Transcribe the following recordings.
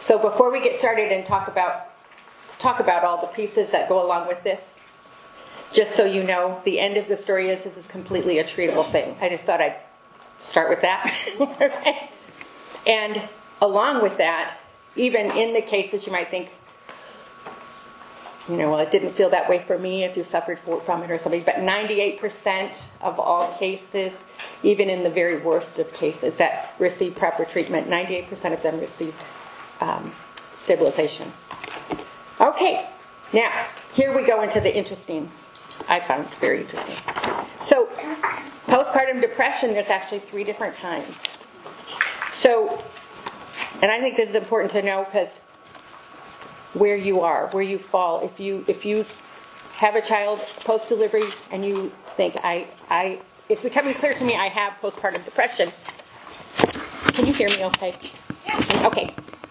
So before we get started and talk about all the pieces that go along with this, just so you know, the end of the story is this is completely a treatable thing. I just thought I'd start with that. Okay. And along with that, even in the cases you might think, well, it didn't feel that way for me if you suffered from it or something, but 98% of all cases, even in the very worst of cases that receive proper treatment, 98% of them received stabilization. Okay, now, here we go into the interesting, I found very interesting. So, postpartum depression, there's actually 3 different kinds. So, and I think this is important to know because where you are, where you fall. If you have a child post-delivery and you think, it's becoming clear to me I have postpartum depression. Can you hear me okay? Yeah. Okay.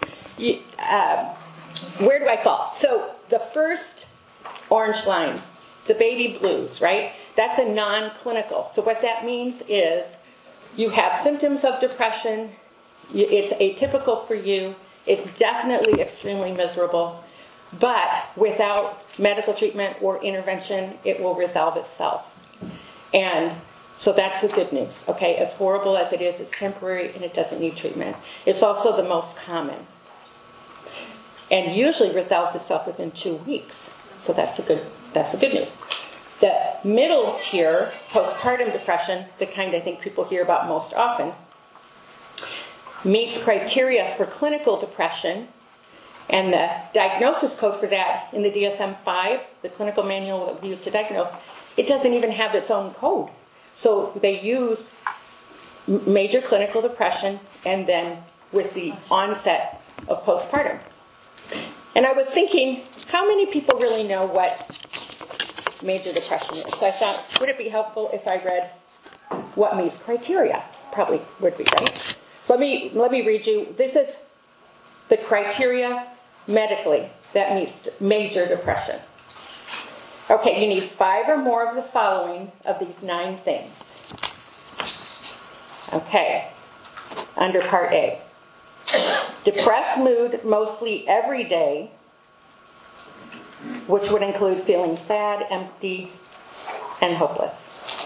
Where do I fall? So the first orange line, the baby blues, right? That's a non-clinical. So what that means is you have symptoms of depression. It's atypical for you. It's definitely extremely miserable. But without medical treatment or intervention, it will resolve itself. And so that's the good news. Okay, as horrible as it is, it's temporary and it doesn't need treatment. It's also the most common. And usually resolves itself within 2 weeks. So that's the good news. The middle tier, postpartum depression, the kind I think people hear about most often, meets criteria for clinical depression, and the diagnosis code for that in the DSM-5, the clinical manual that we use to diagnose, it doesn't even have its own code. So they use major clinical depression and then with the onset of postpartum. And I was thinking, how many people really know what major depression is? So I thought, would it be helpful if I read what meets criteria? Probably would be, right? So let me read you. This is the criteria medically that meets major depression. Okay, you need 5 or more of the following of these 9 things. Okay, under Part A. Depressed mood mostly every day, which would include feeling sad, empty, and hopeless.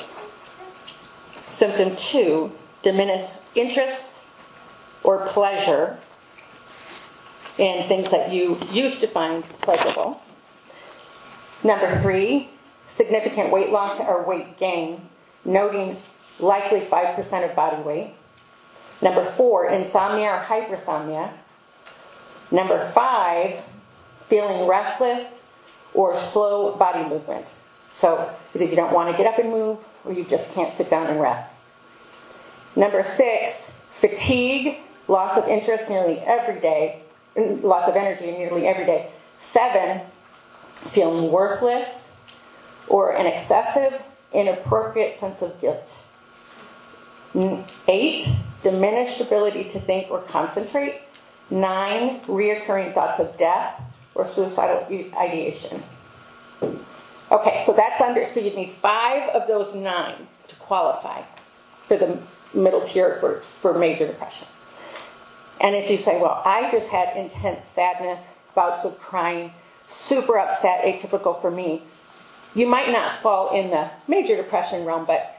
Symptom 2, diminished interest or pleasure in things that you used to find pleasurable. Number 3, significant weight loss or weight gain, noting likely 5% of body weight. Number 4, insomnia or hypersomnia. Number 5, feeling restless or slow body movement. So either you don't want to get up and move or you just can't sit down and rest. Number 6, fatigue, loss of interest nearly every day, loss of energy nearly every day. 7, feeling worthless or an excessive, inappropriate sense of guilt. 8, diminished ability to think or concentrate. 9, reoccurring thoughts of death or suicidal ideation. Okay, so so you'd need 5 of those 9 to qualify for the middle tier for major depression. And if you say, well, I just had intense sadness, bouts of crying, super upset, atypical for me, you might not fall in the major depression realm, but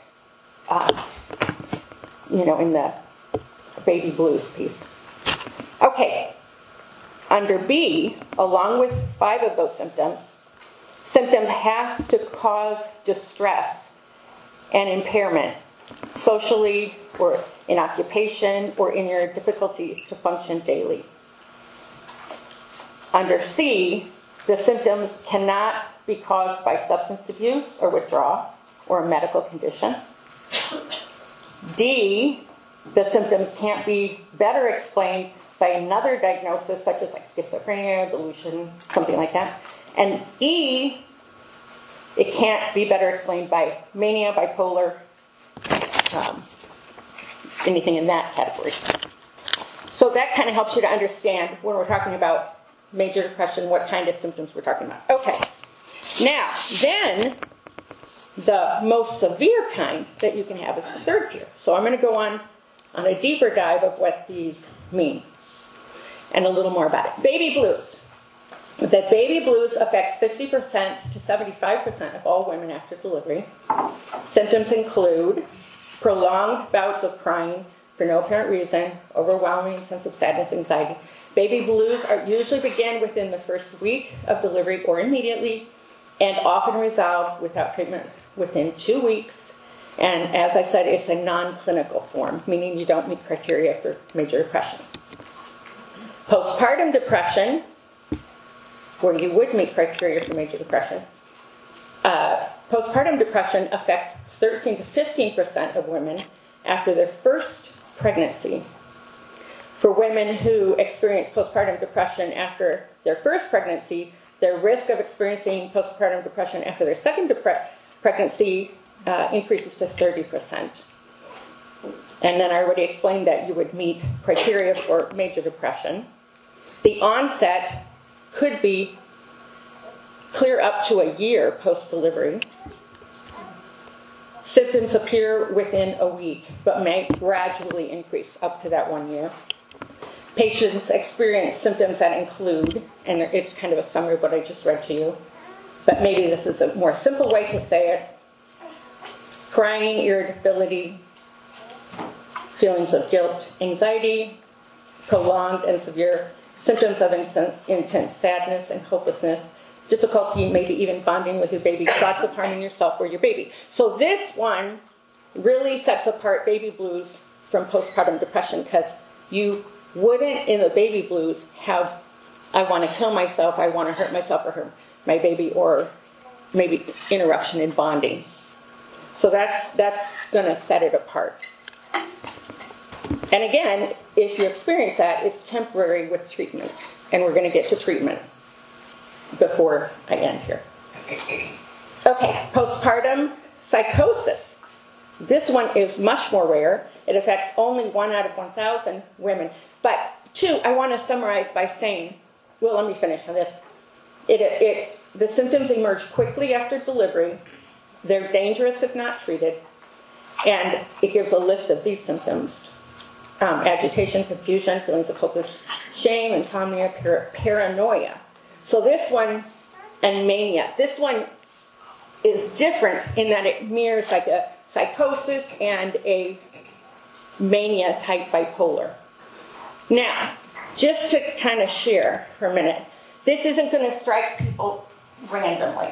in the baby blues piece. Okay, under B, along with 5 of those symptoms have to cause distress and impairment, socially or in occupation or in your difficulty to function daily. Under C, the symptoms cannot be caused by substance abuse or withdrawal or a medical condition. D, the symptoms can't be better explained by another diagnosis such as schizophrenia, delusion, something like that. And E, it can't be better explained by mania, bipolar, anything in that category. So that kind of helps you to understand when we're talking about major depression, what kind of symptoms we're talking about. Okay. Now, then, the most severe kind that you can have is the 3rd tier. So I'm going to go on a deeper dive of what these mean. and a little more about it. Baby blues. The baby blues affects 50% to 75% of all women after delivery. Symptoms include prolonged bouts of crying for no apparent reason, overwhelming sense of sadness, anxiety. Baby blues usually begin within the first week of delivery or immediately, and often resolve without treatment within 2 weeks. And as I said, it's a non-clinical form, meaning you don't meet criteria for major depression. Postpartum depression, where you would meet criteria for major depression, postpartum depression affects 13 to 15% of women after their first pregnancy. For women who experience postpartum depression after their first pregnancy, their risk of experiencing postpartum depression after their second pregnancy increases to 30%. And then I already explained that you would meet criteria for major depression. The onset could be clear up to a year post-delivery. Symptoms appear within a week, but may gradually increase up to that 1 year. Patients experience symptoms that include, and it's kind of a summary of what I just read to you, but maybe this is a more simple way to say it: crying, irritability, feelings of guilt, anxiety, prolonged and severe symptoms of intense sadness and hopelessness, difficulty maybe even bonding with your baby, thoughts of harming yourself or your baby. So this one really sets apart baby blues from postpartum depression, because you wouldn't, in the baby blues, have, I want to kill myself, I want to hurt myself or hurt my baby, or maybe interruption in bonding. So that's going to set it apart. And again, if you experience that, it's temporary with treatment. And we're going to get to treatment before I end here. Okay, postpartum psychosis. This one is much more rare. It affects only 1 out of 1,000 women. But two, I want to summarize by saying, well, let me finish on this. The symptoms emerge quickly after delivery. They're dangerous if not treated. And it gives a list of these symptoms: agitation, confusion, feelings of hopeless shame, insomnia, paranoia. So this one, and mania. This one is different in that it mirrors like a psychosis and a mania type bipolar. Now, just to kind of share for a minute, this isn't going to strike people randomly.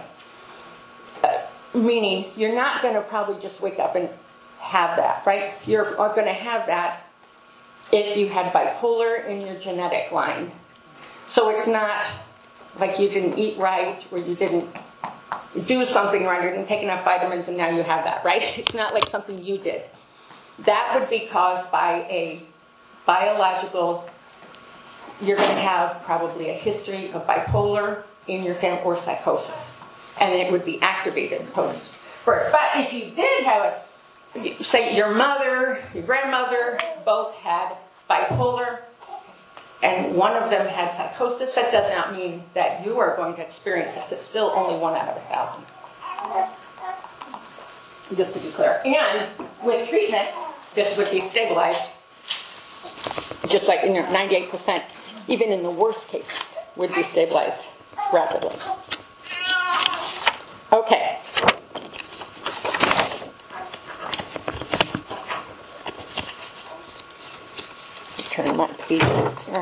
Meaning, you're not going to probably just wake up and have that, right? You're going to have that if you had bipolar in your genetic line. So it's not like you didn't eat right, or you didn't do something right, or didn't take enough vitamins and now you have that, right? It's not like something you did. That would be caused by a biological, you're going to have probably a history of bipolar in your family, or psychosis. And it would be activated post-birth. But if you did have say your mother, your grandmother both had bipolar, and one of them had psychosis, that does not mean that you are going to experience this. It's still only 1 out of 1,000. Just to be clear. And with treatment, this would be stabilized, just like in your 98%, even in the worst cases, would be stabilized rapidly. Okay. Turn my page here.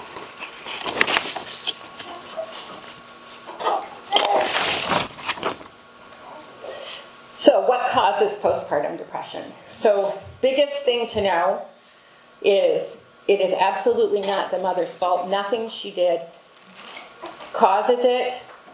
So what causes postpartum depression? So biggest thing to know is it is absolutely not the mother's fault. Nothing she did causes it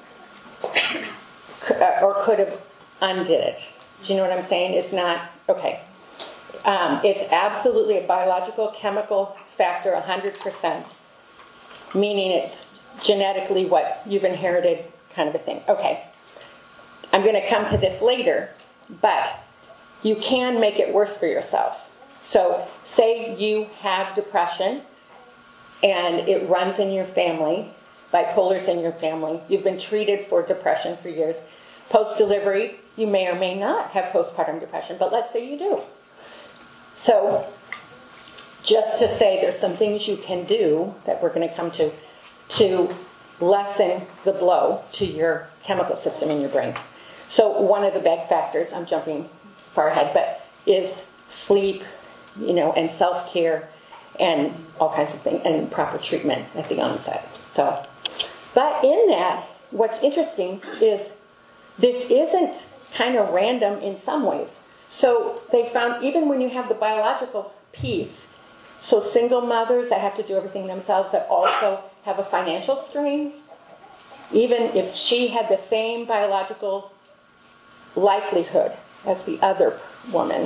or could have undid it. Do you know what I'm saying? It's not, okay. It's absolutely a biological, chemical factor, 100%, meaning it's genetically what you've inherited, kind of a thing. Okay, I'm going to come to this later, but you can make it worse for yourself. So say you have depression and it runs in your family, bipolar's in your family, you've been treated for depression for years. Post-delivery, you may or may not have postpartum depression, but let's say you do. So just to say there's some things you can do that we're going to come to lessen the blow to your chemical system in your brain. So one of the big factors, I'm jumping far ahead, but is sleep, and self-care and all kinds of things, and proper treatment at the onset. So, but in that, what's interesting is this isn't kind of random in some ways. So they found even when you have the biological piece, so single mothers that have to do everything themselves that also have a financial strain, even if she had the same biological likelihood as the other woman,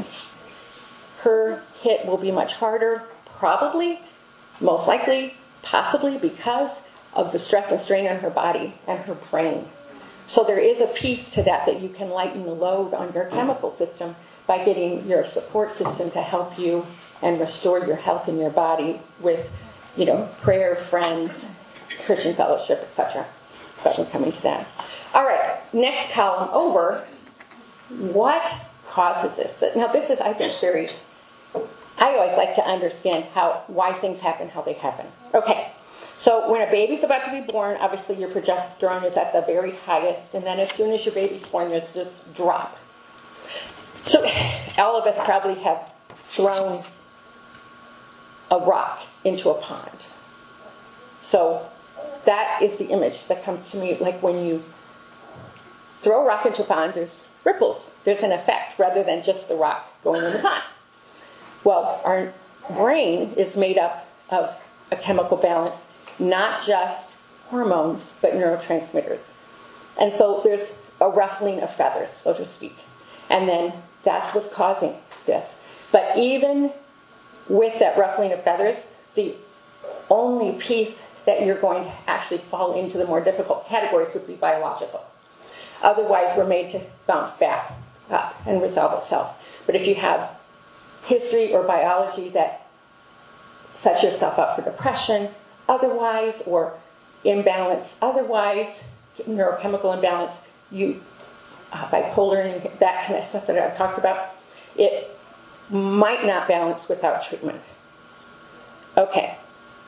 her hit will be much harder, probably, most likely, possibly because of the stress and strain on her body and her brain. So there is a piece to that you can lighten the load on your chemical system by getting your support system to help you and restore your health in your body with, prayer, friends, Christian fellowship, etc. But we're coming to that. All right, next column over. What causes this? Now, this is, I think, I always like to understand why things happen, how they happen. Okay, so when a baby's about to be born, obviously your progesterone is at the very highest, and then as soon as your baby's born, there's this drop. So all of us probably have thrown a rock into a pond. So that is the image that comes to me, like when you throw a rock into a pond, there's ripples. There's an effect rather than just the rock going in the pond. Well, our brain is made up of a chemical balance, not just hormones, but neurotransmitters. And so there's a ruffling of feathers, so to speak. And then that's what's causing this. But even with that ruffling of feathers, the only piece that you're going to actually fall into the more difficult categories would be biological. Otherwise, we're made to bounce back up and resolve itself. But if you have history or biology that sets yourself up for depression otherwise, or imbalance otherwise, neurochemical imbalance, bipolar and that kind of stuff that I've talked about, it might not balance without treatment. Okay.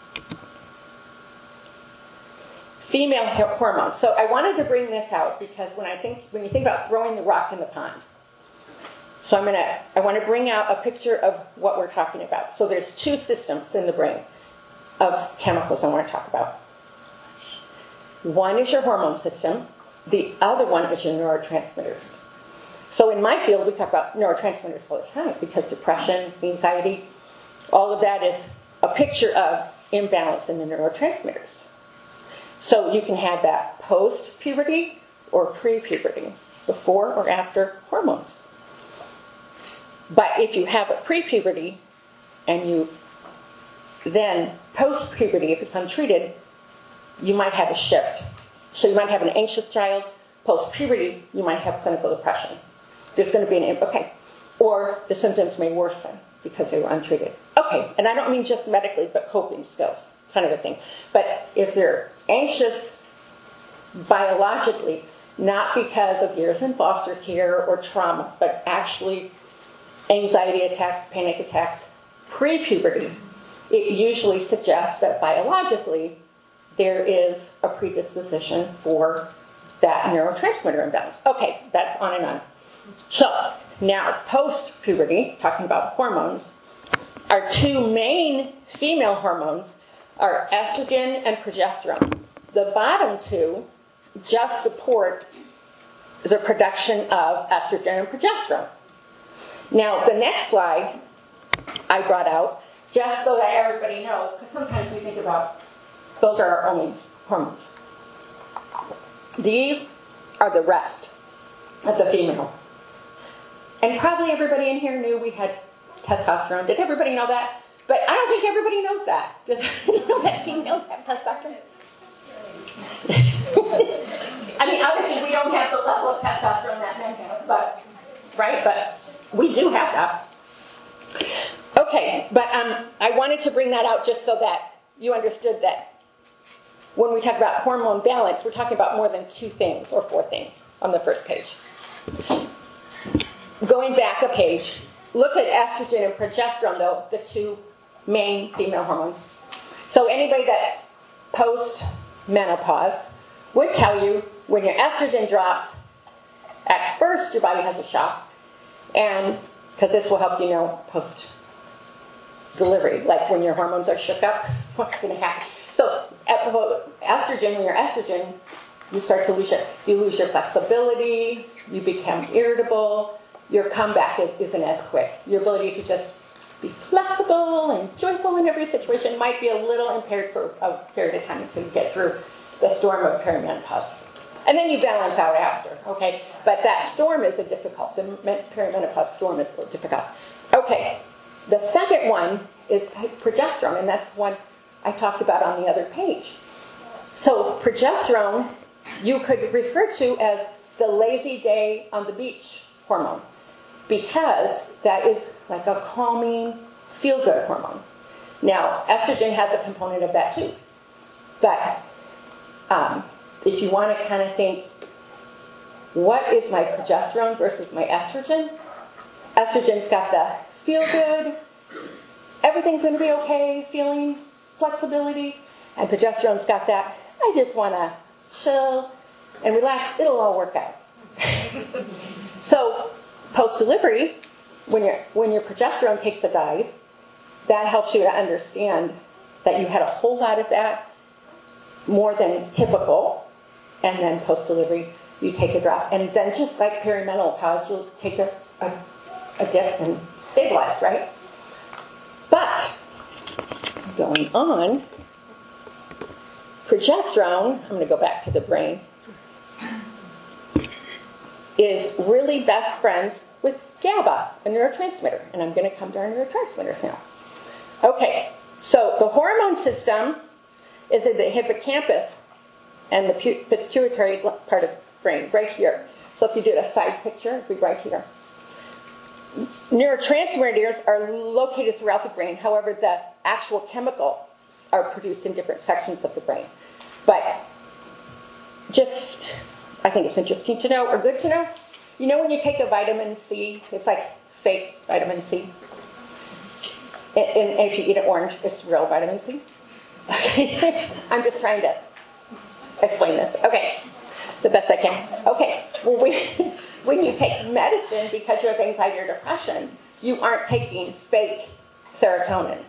Female hormones. So I wanted to bring this out because when you think about throwing the rock in the pond, so I want to bring out a picture of what we're talking about. So there's two systems in the brain of chemicals I want to talk about. One is your hormone system. The other one is your neurotransmitters. So in my field, we talk about neurotransmitters all the time because depression, anxiety, all of that is a picture of imbalance in the neurotransmitters. So you can have that post-puberty or pre-puberty, before or after hormones. But if you have a pre-puberty and you then post-puberty, if it's untreated, you might have a shift. So you might have an anxious child. Post-puberty, you might have clinical depression. There's going to be or the symptoms may worsen because they were untreated. Okay, and I don't mean just medically, but coping skills, kind of a thing. But if they're anxious biologically, not because of years in foster care or trauma, but actually anxiety attacks, panic attacks, pre-puberty, it usually suggests that biologically there is a predisposition for that neurotransmitter imbalance. Okay, that's on and on. So, now post-puberty, talking about hormones, our two main female hormones are estrogen and progesterone. The bottom two just support the production of estrogen and progesterone. Now, the next slide I brought out, just so that everybody knows, because sometimes we think about those are our only hormones. These are the rest of the female. And probably everybody in here knew we had testosterone. Did everybody know that? But I don't think everybody knows that. Does everybody know that females have testosterone? I mean, obviously we don't have the level of testosterone that men have, but we do have that. Okay, but I wanted to bring that out just so that you understood that when we talk about hormone balance, we're talking about more than two things or four things on the first page. Going back a page, look at estrogen and progesterone, though, the two main female hormones. So anybody that's post-menopause would tell you when your estrogen drops, at first your body has a shock, and because this will help you know post-delivery, like when your hormones are shook up, what's going to happen. So estrogen, when you're estrogen, you start to lose your flexibility, you become irritable, your comeback isn't as quick. Your ability to just be flexible and joyful in every situation might be a little impaired for a period of time until you get through the storm of perimenopause. And then you balance out after, okay? But that storm is difficult. The perimenopause storm is a little difficult. Okay, the second one is progesterone, and that's one I talked about on the other page. So progesterone, you could refer to as the lazy day on the beach hormone, because that is like a calming, feel-good hormone. Now, estrogen has a component of that too. But if you want to kind of think, what is my progesterone versus my estrogen? Estrogen's got the feel-good, everything's going to be okay, feeling, flexibility. And progesterone's got that, I just want to chill and relax, it'll all work out. So, post-delivery, when your progesterone takes a dive, that helps you to understand that you had a whole lot of that, more than typical, and then post-delivery, you take a drop. And then just like perimenopause, you'll take a dip and stabilize, right? But, going on, progesterone, I'm going to go back to the brain, is really best friends with GABA, a neurotransmitter. And I'm going to come to our neurotransmitters now. Okay, so the hormone system is in the hippocampus and the pituitary part of the brain, right here. So if you did a side picture, it'd be right here. Neurotransmitters are located throughout the brain. However, the actual chemicals are produced in different sections of the brain. But just, I think it's interesting to know, or good to know. You know when you take a vitamin C, it's like fake vitamin C. And if you eat an orange, it's real vitamin C. Okay, I'm just trying to explain this. Okay, the best I can. Okay, well, when you take medicine because you have anxiety or depression, you aren't taking fake serotonin.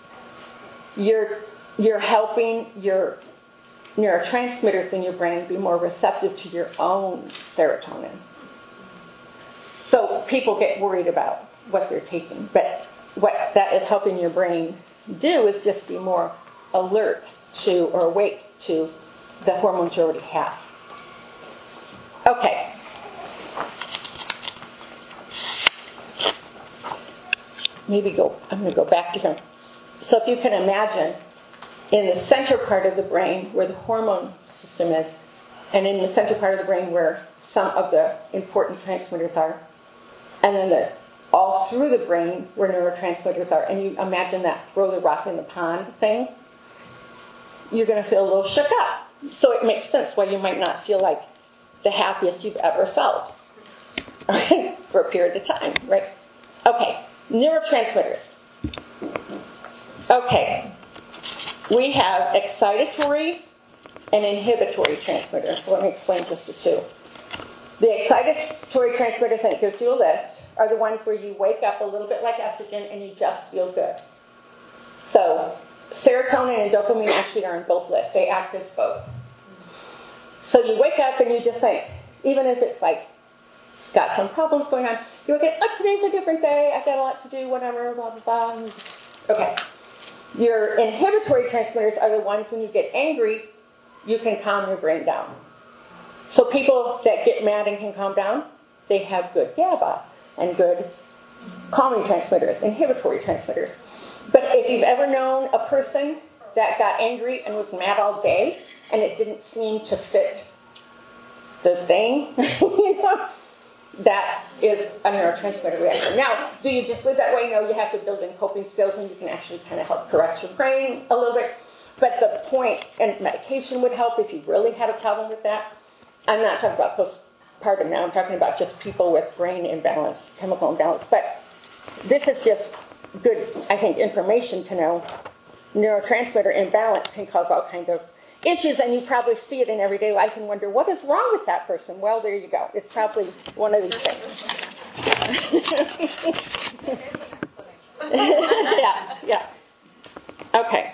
You're helping your neurotransmitters in your brain be more receptive to your own serotonin. So people get worried about what they're taking, but what that is helping your brain do is just be more alert to or awake to the hormones you already have. Okay. I'm going to go back to here. So if you can imagine, in the center part of the brain where the hormone system is, and in the center part of the brain where some of the important transmitters are, and then all through the brain where neurotransmitters are, and you imagine that throw the rock in the pond thing, you're going to feel a little shook up. So it makes sense why you might not feel like the happiest you've ever felt, right? For a period of time, right? Okay, neurotransmitters. Okay, we have excitatory and inhibitory transmitters. So let me explain just the two. The excitatory transmitters, and it gives you a list, are the ones where you wake up a little bit like estrogen and you just feel good. So serotonin and dopamine actually are in both lists. They act as both. So you wake up and you just think, even if it's like, it's got some problems going on, you wake up, oh, today's a different day, I've got a lot to do, whatever, blah, blah, blah. Okay. Your inhibitory transmitters are the ones when you get angry, you can calm your brain down. So people that get mad and can calm down, they have good GABA and good calming transmitters, inhibitory transmitters. But if you've ever known a person that got angry and was mad all day, and it didn't seem to fit the thing, that is a neurotransmitter reaction. Now, do you just live that way? No, you have to build in coping skills, and you can actually kind of help correct your brain a little bit. But the point, and medication would help if you really had a problem with that. I'm not talking about postpartum now. I'm talking about just people with brain imbalance, chemical imbalance. But this is just good, I think, information to know. Neurotransmitter imbalance can cause all kinds of issues, and you probably see it in everyday life and wonder, what is wrong with that person? Well, there you go. It's probably one of these things. Yeah. Okay,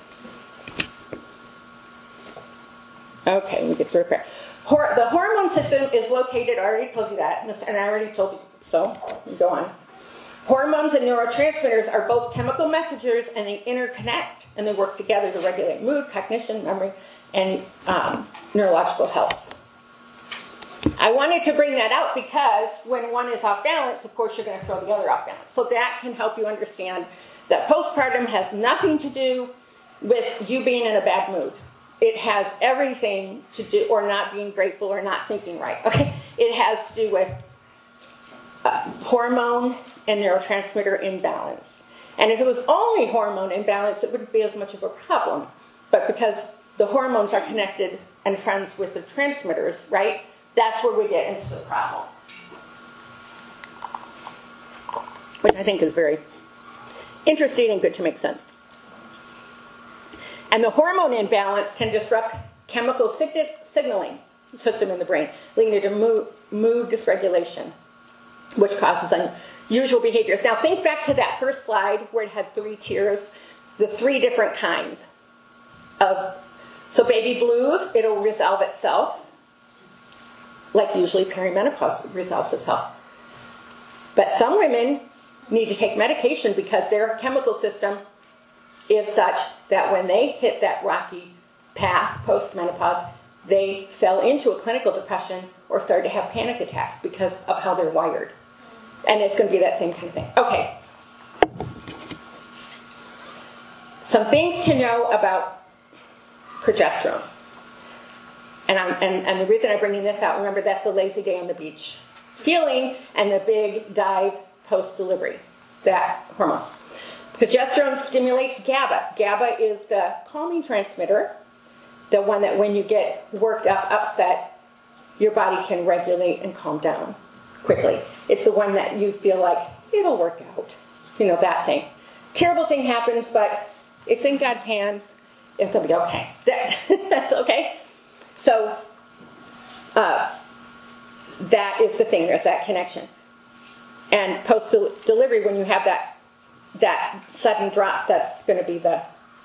let me get to repair. The hormone system is located, I already told you that, and I already told you, so go on. Hormones and neurotransmitters are both chemical messengers, and they interconnect, and they work together to regulate mood, cognition, memory, and neurological health. I wanted to bring that out because when one is off balance, of course, you're going to throw the other off balance. So that can help you understand that postpartum has nothing to do with you being in a bad mood. It has everything to do, or not being grateful or not thinking right. Okay, it has to do with hormone and neurotransmitter imbalance. And if it was only hormone imbalance, it wouldn't be as much of a problem. But because the hormones are connected and friends with the transmitters, right, that's where we get into the problem. Which I think is very interesting and good to make sense. And the hormone imbalance can disrupt chemical signaling system in the brain, leading to mood dysregulation, which causes unusual behaviors. Now think back to that first slide where it had 3 tiers, the 3 different kinds of. So baby blues, it'll resolve itself, like usually perimenopause resolves itself. But some women need to take medication because their chemical system is such that when they hit that rocky path post-menopause, they fell into a clinical depression or started to have panic attacks because of how they're wired. And it's going to be that same kind of thing. Okay. Some things to know about progesterone. And the reason I'm bringing this out, remember, that's the lazy day on the beach feeling and the big dive post-delivery, that hormone. Progesterone stimulates GABA. GABA is the calming transmitter, the one that when you get worked up, upset, your body can regulate and calm down quickly. It's the one that you feel like, it'll work out. That thing. Terrible thing happens, but it's in God's hands. It'll be okay. That's okay. So, that is the thing. There's that connection. And post-delivery, when you have that sudden drop, that's going to be the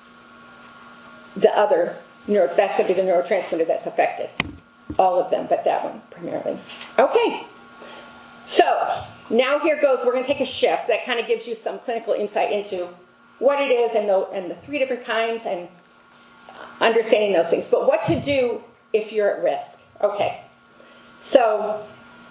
other that's going to be the neurotransmitter that's affected. All of them, but that one primarily. Okay. So, now here goes, we're going to take a shift. That kind of gives you some clinical insight into what it is and the 3 different kinds and understanding those things. But what to do if you're at risk. Okay. So,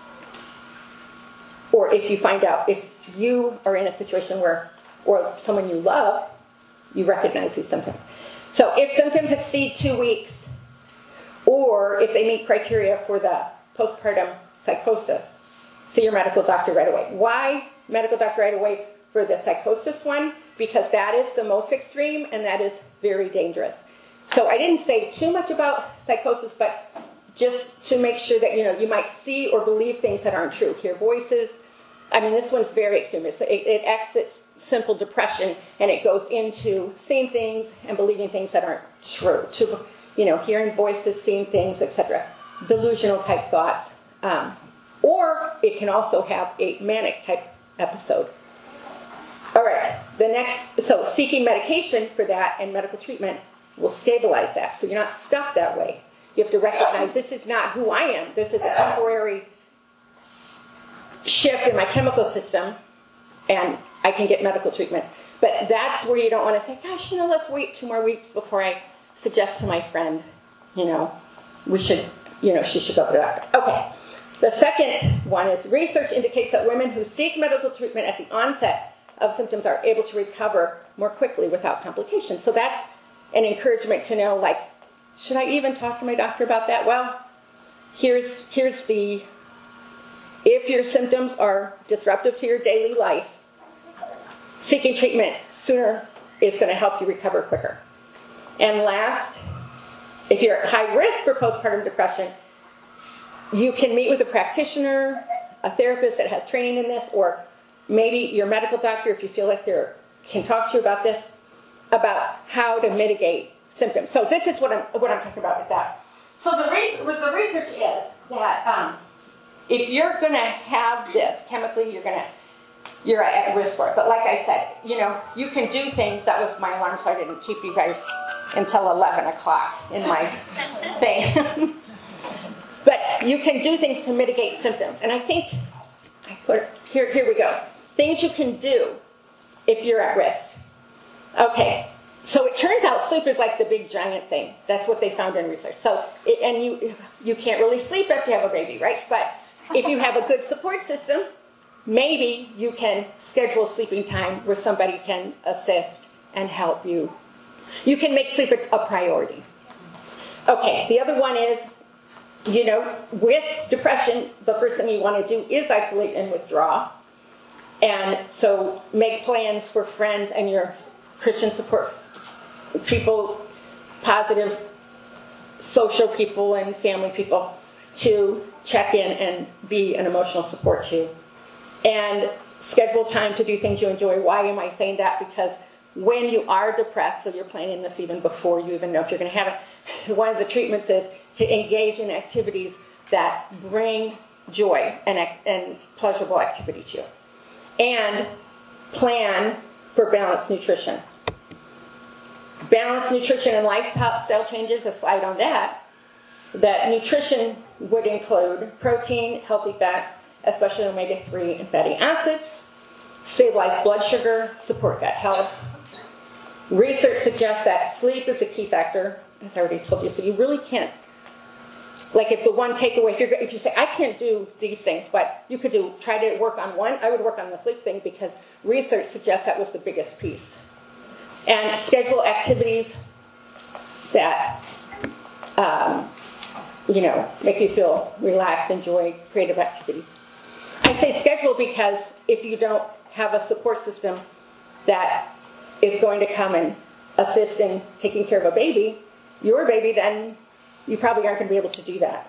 or if you find out, if you are in a situation where, or someone you love, you recognize these symptoms. So if symptoms exceed 2 weeks, or if they meet criteria for the postpartum psychosis, see your medical doctor right away. Why medical doctor right away for the psychosis one? Because that is the most extreme and that is very dangerous. So I didn't say too much about psychosis, but just to make sure that, you might see or believe things that aren't true. Hear voices. I mean, this one's very extreme. It exits simple depression, and it goes into seeing things and believing things that aren't true. To, hearing voices, seeing things, etc. Delusional type thoughts. Or it can also have a manic type episode. All right. So seeking medication for that and medical treatment will stabilize that. So you're not stuck that way. You have to recognize this is not who I am. This is a temporary shift in my chemical system, and I can get medical treatment. But that's where you don't want to say, gosh, let's wait 2 more weeks before I suggest to my friend, we should, she should go to the doctor. Okay. The second one is research indicates that women who seek medical treatment at the onset of symptoms are able to recover more quickly without complications. So that's an encouragement to know, like, should I even talk to my doctor about that? Well, here's the, if your symptoms are disruptive to your daily life, seeking treatment sooner is going to help you recover quicker. And last, if you're at high risk for postpartum depression, you can meet with a practitioner, a therapist that has training in this, or maybe your medical doctor, if you feel like they can talk to you about this, about how to mitigate symptoms. So this is what I'm talking about with that. So the research is that if you're going to have this chemically, you're at risk for it. But like I said, you can do things. That was my alarm, so I didn't keep you guys until 11 o'clock in my thing. But you can do things to mitigate symptoms. And I think I put here we go. Things you can do if you're at risk. Okay. So it turns out sleep is like the big giant thing. That's what they found in research. So, you can't really sleep after you have a baby, right? But if you have a good support system, maybe you can schedule sleeping time where somebody can assist and help you. You can make sleep a priority. Okay, the other one is, with depression, the first thing you want to do is isolate and withdraw. And so make plans for friends and your Christian support people, positive social people and family people to check in and be an emotional support to you. And schedule time to do things you enjoy. Why am I saying that? Because when you are depressed, so you're planning this even before you even know if you're going to have it, one of the treatments is to engage in activities that bring joy and pleasurable activity to you. And plan for balanced nutrition. Balanced nutrition and lifestyle changes, a slide on that nutrition would include protein, healthy fats, especially omega-3 and fatty acids, stabilize blood sugar, support gut health. Research suggests that sleep is a key factor, as I already told you, so you really can't, like if the one takeaway, if you say, I can't do these things, but you could try to work on one, I would work on the sleep thing because research suggests that was the biggest piece. And schedule activities that, make you feel relaxed, enjoy creative activities. I say schedule because if you don't have a support system that is going to come and assist in taking care of a baby, your baby, then you probably aren't going to be able to do that.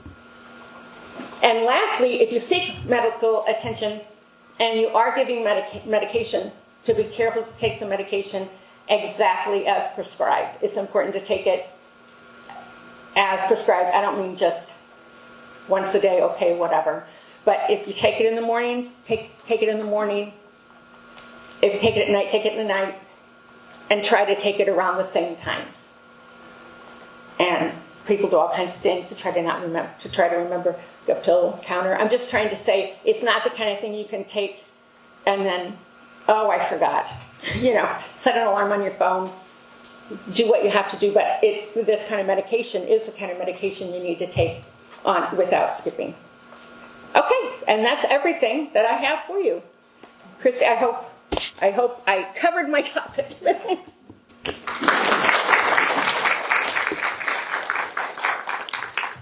And lastly, if you seek medical attention and you are giving medication, to be careful to take the medication exactly as prescribed. It's important to take it as prescribed. I don't mean just once a day, okay, whatever. But if you take it in the morning, take it in the morning. If you take it at night, take it in the night. And try to take it around the same times. And people do all kinds of things to try to remember the pill counter. I'm just trying to say it's not the kind of thing you can take and then, oh, I forgot. Set an alarm on your phone, do what you have to do, but this kind of medication is the kind of medication you need to take on without skipping. Okay, and that's everything that I have for you. Christy, I hope I covered my topic.